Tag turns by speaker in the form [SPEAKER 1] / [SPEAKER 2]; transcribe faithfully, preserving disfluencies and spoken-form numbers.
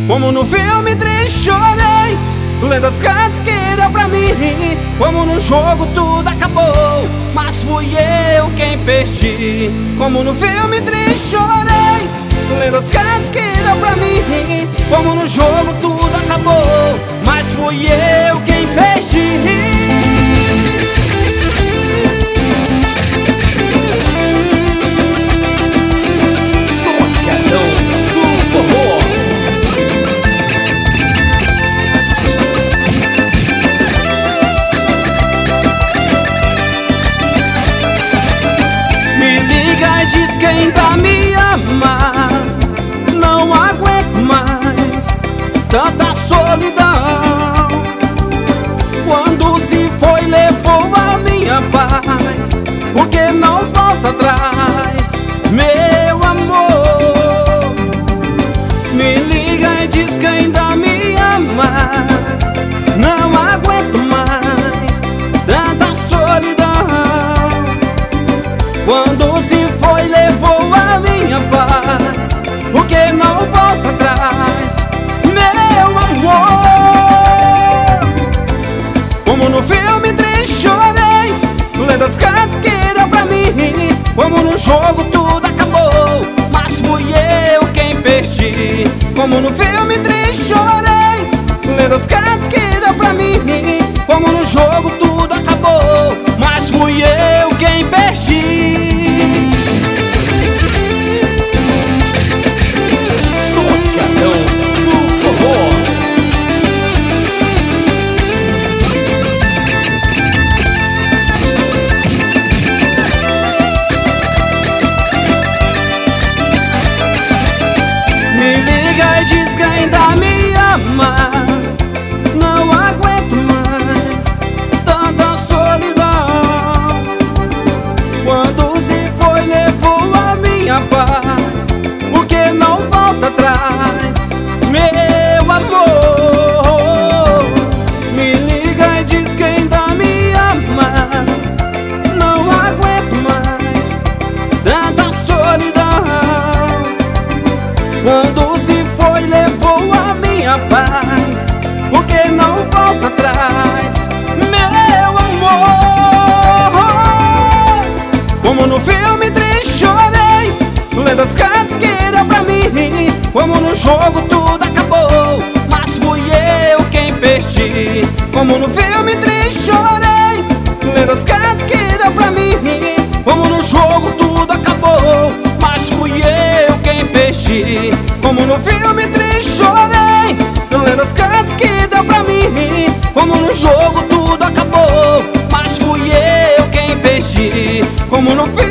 [SPEAKER 1] Como no filme triste chorei, lendo as cartas que deu pra mim. Como no jogo tudo acabou, mas fui eu quem perdi. Como no filme triste chorei, lendo as cartas que deu pra mim. Como no jogo tudo acabou, mas fui eu quem perdi. Diz que ainda me ama, não aguento mais tanta solidão. Quando se foi levou a minha paz, porque não volta atrás, meu amor. Me liga e diz que ainda me ama, não aguento mais tanta solidão. Quando se levou a minha paz, porque não volta atrás, meu amor. Como no filme triste chorei, lendo as cartas que deu pra mim. Como no jogo tudo acabou, mas fui eu quem perdi. Como no filme triste chorei, lendo as cartas que deu pra mim. Como no jogo tudo acabou, mas fui eu quem perdi. Diz que ainda me ama, não aguento mais tanta solidão. Quando se foi levou a minha paz, porque não volta atrás, meu amor. Me liga e diz que ainda me ama, não aguento mais tanta solidão. Quando se foi levou a minha paz, porque não volta atrás, meu amor. Como no filme triste chorei, lendo as cartas que deu pra mim. Como no jogo tudo acabou, mas fui eu quem perdi. Como no filme triste chorei, lendo as cartas que deu pra mim. Como no jogo tudo acabou, mas fui eu quem perdi. Como no filme triste chorei, lendo as cartas que deu pra mim. Como no jogo tudo acabou, mas fui eu quem perdi. Como no filme